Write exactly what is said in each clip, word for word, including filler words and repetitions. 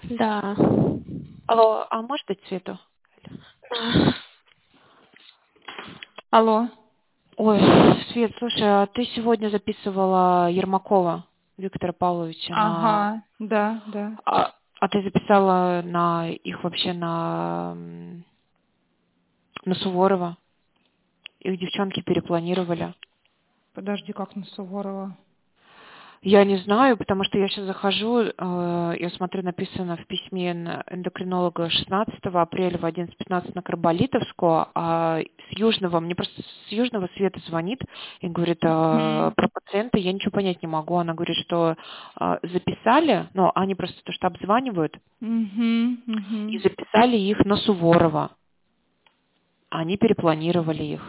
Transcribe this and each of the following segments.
Да. Алло, а может быть Свету? Да. Алло. Ой, Свет, слушай, а ты сегодня записывала Ермакова Виктора Павловича на... Ага, да, да. А, а ты записала на их вообще на, м, на Суворова? Их девчонки перепланировали. Подожди, как на Суворова? Я не знаю, потому что я сейчас захожу, э, я смотрю, написано в письме на эндокринолога шестнадцатого апреля в одиннадцать пятнадцать на Карболитовскую, а с Южного, мне просто с Южного Света звонит и говорит, э, Угу. про пациента я ничего понять не могу. Она говорит, что э, записали, но они просто то, что обзванивают, Угу. и Угу. записали их на Суворова. Они перепланировали их.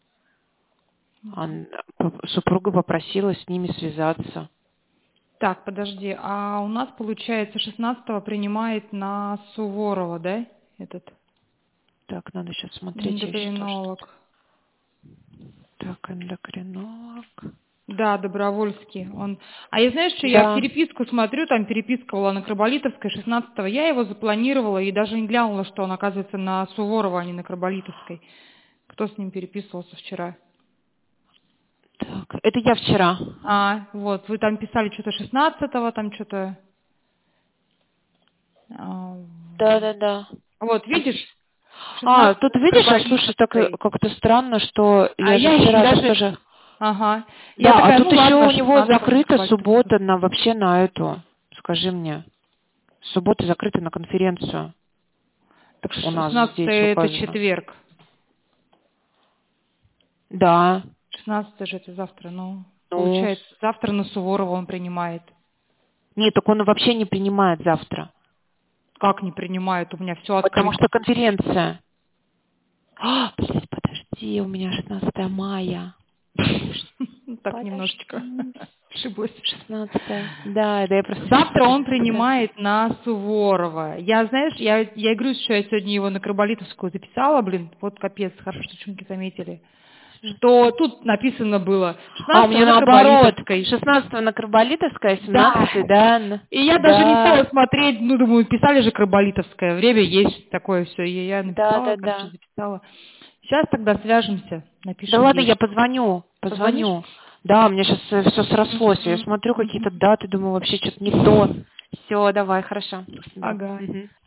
Ан- п- Супруга попросила с ними связаться. Так, подожди, а у нас, получается, шестнадцатого принимает на Суворова, да, этот Так, надо сейчас смотреть, я еще тоже. эндокринолог? Так, эндокринолог. Да, Добровольский. Он... А я, знаешь, что я Да. переписку смотрю, там переписка была на Карболитовской шестнадцатого, я его запланировала и даже не глянула, что он оказывается на Суворова, а не на Карболитовской. Кто с ним переписывался вчера? Так, это я вчера. А, вот, вы там писали что-то шестнадцатого, там что-то... а, Да, да, да. Вот, видишь, А, тут шестнадцатого видишь, а слушай, так э, Карболитовской. как-то странно, что А я же я еще вчера так даже... тоже. Ага. Я Да, а такая, ну тут еще ладно, у него шестнадцатого на закрыта Карболитовской. суббота на вообще на эту. Скажи мне. Суббота закрыта на конференцию. Так У нас шестнадцатое здесь это указано. четверг. Да. шестнадцатое же это завтра, ну, Ну. получается, завтра на Суворова он принимает. Нет, так он вообще не принимает завтра. Как не принимает? У меня все Потому открыто. что конференция. А, блядь, подожди, у меня шестнадцатое мая. Так немножечко Подожди. ошиблась. шестнадцатое. Да, да, я просто сейчас Завтра он посмотрю. принимает на Суворова. Я, знаешь, я, я и говорю, что я сегодня его на Карболитовскую записала, блин, вот капец, хорошо, что девчонки заметили. Что тут написано было А, у шестнадцатого меня на наоборот. Карболитовской. шестнадцатого на Карболитовской, Да. семнадцатого, да. н- И я даже не стала Да. смотреть, ну, думаю, писали же Карболитовское, время есть, такое все. И я Да, написала, да, короче, да. записала. Сейчас тогда свяжемся, Да напишем ладно, ей. я позвоню. Позвонишь? Позвоню. Да, у меня сейчас все срослось. Я Мгм, смотрю мгм. какие-то даты, думаю, вообще что-то не то. Все, давай, хорошо. До свидания. Ага. Мгм.